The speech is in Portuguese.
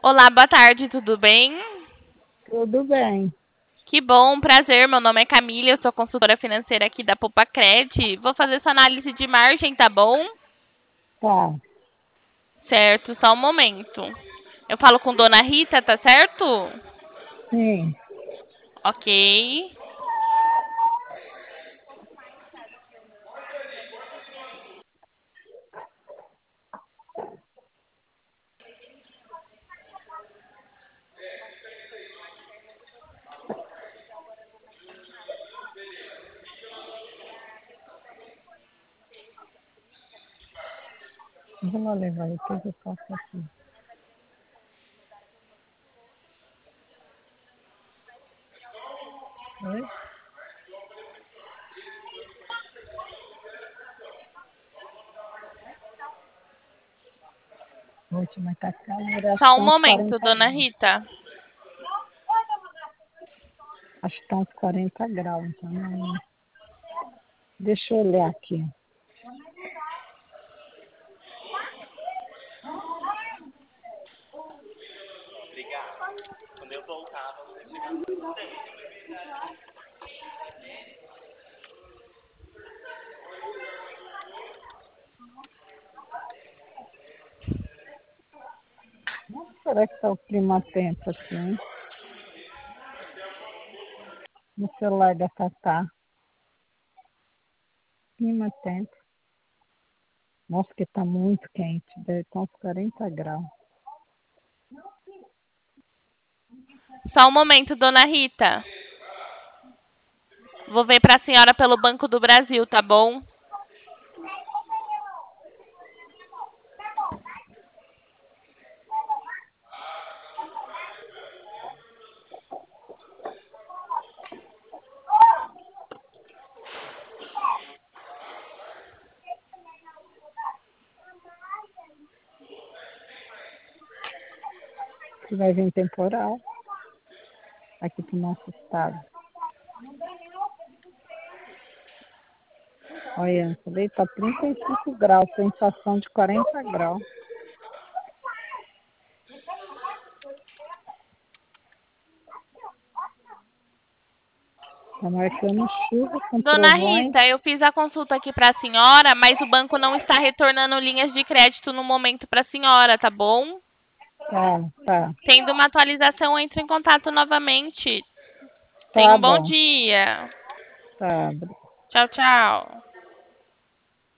Olá, boa tarde, tudo bem? Tudo bem, Que bom, prazer. Meu nome é Camila, eu sou consultora financeira aqui da Popacred. Vou fazer sua análise de margem, tá bom? tá. Certo, só um momento. Eu falo com Dona Rita, tá certo? Sim, Ok. vou lá levar o que eu faço aqui. Oi? Última tá calor, acho que Só um tá uns momento, 40 Dona graus. Rita. Acho que tá uns 40 graus, então não... Deixa eu olhar aqui. Como será que tá o clima tempo aqui, hein? No celular da Tatá. Clima tempo. Nossa, que tá muito quente, deve estar uns 40 graus. Só um momento, Dona Rita. Vou ver pra senhora pelo Banco do Brasil, tá bom? Que vai vir temporal aqui pro nosso estado. Olha, falei, tá 35 graus, sensação de 40 graus. Tá marcando chuva com Dona trovões. Rita, eu fiz a consulta aqui para a senhora, mas o banco não está retornando linhas de crédito no momento para a senhora, tá bom? Tá, tá, Tendo uma atualização, entre em contato novamente. Tenha tá um bom bom. dia. Tá. Tchau, tchau.